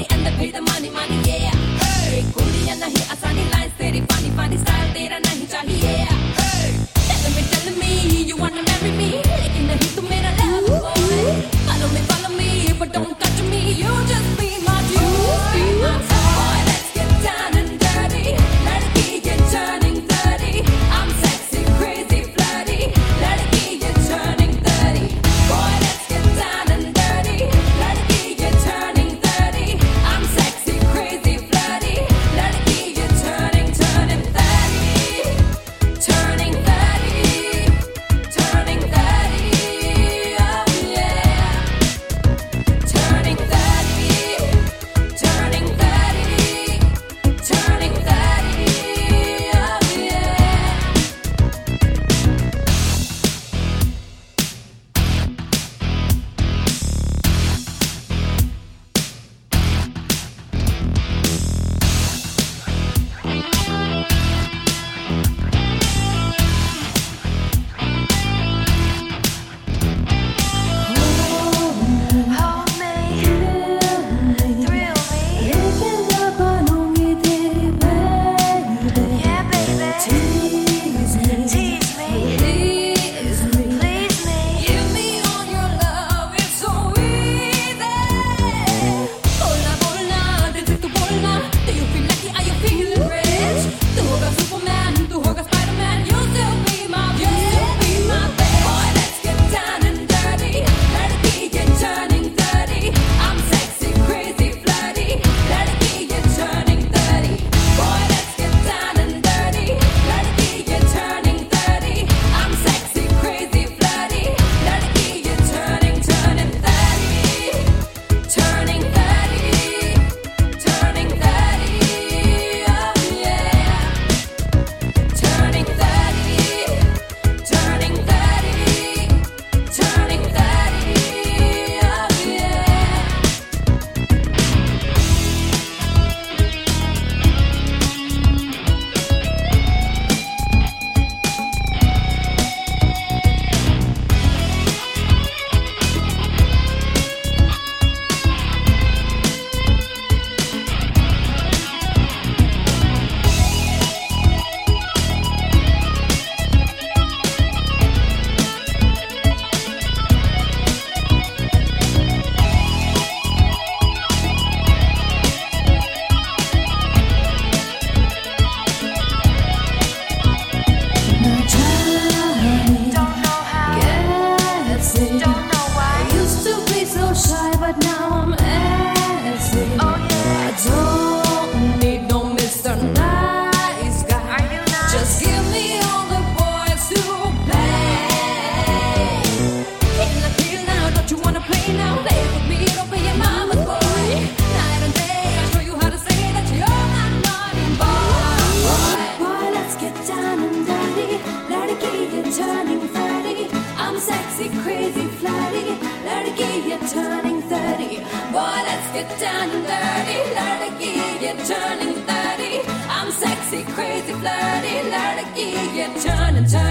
and they pay the money, yeah. Hey, कुड़ियाँ नहीं आसानी lines तेरी funny style तेरा नहीं चाहिए. Hey, telling me you wanna marry me, लेकिन नहीं तू मेरा lover boy. Follow me, but don't touch me. You just be my dude. Boy, let's get down and dirty. लड़की ये turning 30. I'm sexy, crazy, flirty. लड़की ये turning 30. Boy, let's get down and dirty. लड़की ये turning 30. I'm sexy, crazy, flirty. लड़की ये turning 30. Turning 30. Turning 30. Oh yeah. Turning 30. Turning 30. Turning 30. Oh yeah. Hold me, thrill me, yeah baby, tease me, please me. Give me all your love, it's so easy. Bola, दिल से तू बोलना. Do you feel lucky? Are you feeling rich? तू होगा Superman, तू होगा Spider-Man. You still be my bitch. Boy, let's get down and dirty. लड़की ये turning 30. I'm sexy, crazy, flirty. लड़की ये turning 30. Boy, let's get down and dirty. लड़की ये turning 30. I'm sexy, crazy, flirty. लड़की ये turning 30. Turning 30. Turning 30. Oh yeah. Turning 30. Turning 30. Turning 30. Oh yeah. Don't know how, don't know why. Used to be so shy, but now I'm ashy. Oh yeah, I don't need no Mr. Nice Guy. are you nice? Just give me all the boys to play. In the field now, don't you wanna play now? Play with me, don't be your mama's boy. Night and day, I show you how to say that you're my naughty boy. Boy, let's get down and dirty. लड़की ये turning 30. I'm sexy, crazy, flirty. लड़की ये turning 30. Boy, let's get down and dirty. लड़की ये turning 30. I'm sexy, crazy, flirty. लड़की ये turning 30.